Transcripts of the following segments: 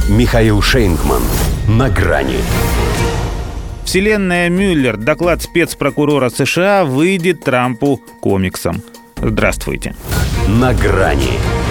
Михаил Шейнгман. На грани. Вселенная Мюллер. Доклад спецпрокурора США выйдет Трампу комиксом. Здравствуйте. На грани.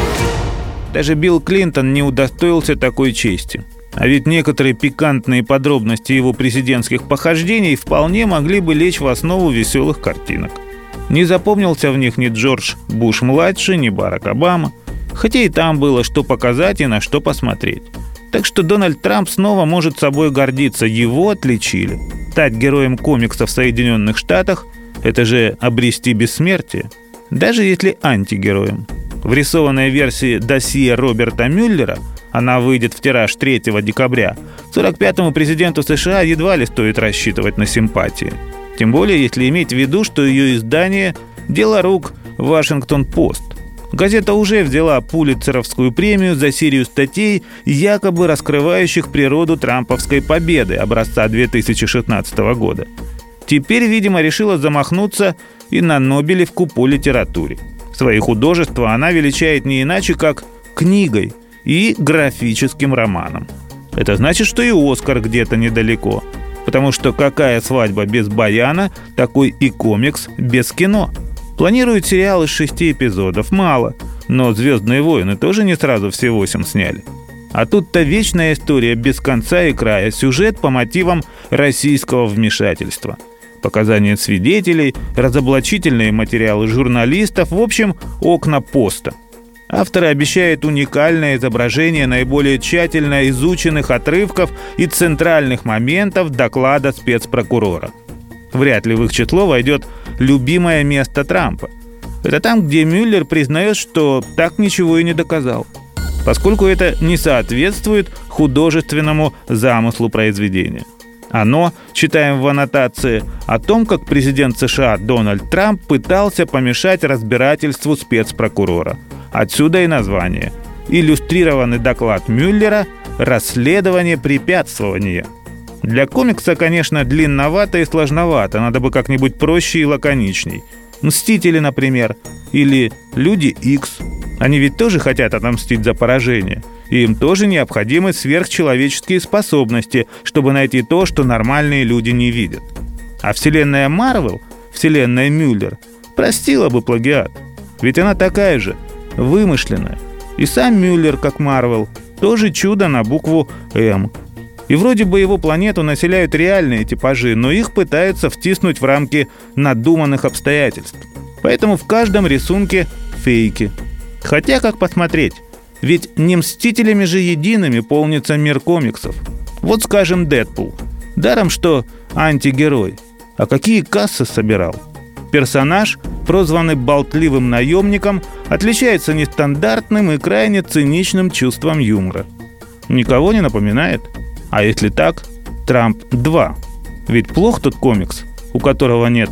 Даже Билл Клинтон не удостоился такой чести. А ведь некоторые пикантные подробности его президентских похождений вполне могли бы лечь в основу веселых картинок. Не запомнился в них ни Джордж Буш-младший, ни Барак Обама, хотя и там было что показать и на что посмотреть. Так что Дональд Трамп снова может собой гордиться, его отличили. Стать героем комикса в Соединенных Штатах – это же обрести бессмертие, даже если антигероем. В рисованной версии досье Роберта Мюллера, она выйдет в тираж 3 декабря, 45-му президенту США едва ли стоит рассчитывать на симпатии. Тем более, если иметь в виду, что ее издание – дело рук «Вашингтон-Пост». Газета уже взяла Пулитцеровскую премию за серию статей, якобы раскрывающих природу трамповской победы образца 2016 года. Теперь, видимо, решила замахнуться и на Нобелевку по литературе. Свои художества она величает не иначе, как книгой и графическим романом. Это значит, что и Оскар где-то недалеко. Потому что какая свадьба без баяна, такой и комикс без кино. Планируют сериал из 6 эпизодов, мало. Но «Звездные войны» тоже не сразу все 8 сняли. А тут-то вечная история без конца и края, сюжет по мотивам российского вмешательства. Показания свидетелей, разоблачительные материалы журналистов, в общем, окна поста. Авторы обещают уникальное изображение наиболее тщательно изученных отрывков и центральных моментов доклада спецпрокурора. Вряд ли в их число войдет любимое место Трампа. Это там, где Мюллер признает, что так ничего и не доказал, поскольку это не соответствует художественному замыслу произведения. Оно, читаем в аннотации, о том, как президент США Дональд Трамп пытался помешать разбирательству спецпрокурора. Отсюда и название. Иллюстрированный доклад Мюллера «Расследование препятствования». Для комикса, конечно, длинновато и сложновато, надо бы как-нибудь проще и лаконичней. «Мстители», например, или «Люди Икс». Они ведь тоже хотят отомстить за поражение. И им тоже необходимы сверхчеловеческие способности, чтобы найти то, что нормальные люди не видят. А вселенная Марвел, вселенная Мюллер, простила бы плагиат. Ведь она такая же, вымышленная. И сам Мюллер, как Марвел, тоже чудо на букву «М». И вроде бы его планету населяют реальные типажи, но их пытаются втиснуть в рамки надуманных обстоятельств. Поэтому в каждом рисунке фейки. Хотя, как посмотреть? Ведь не мстителями же едиными полнится мир комиксов. Вот, скажем, Дэдпул. Даром, что антигерой. А какие кассы собирал? Персонаж, прозванный болтливым наемником, отличается нестандартным и крайне циничным чувством юмора. Никого не напоминает? А если так, Трамп 2. Ведь плох тот комикс, у которого нет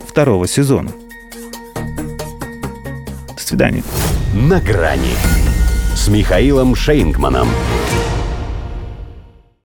2 сезона. До свидания. На грани с Михаилом Шейнгманом.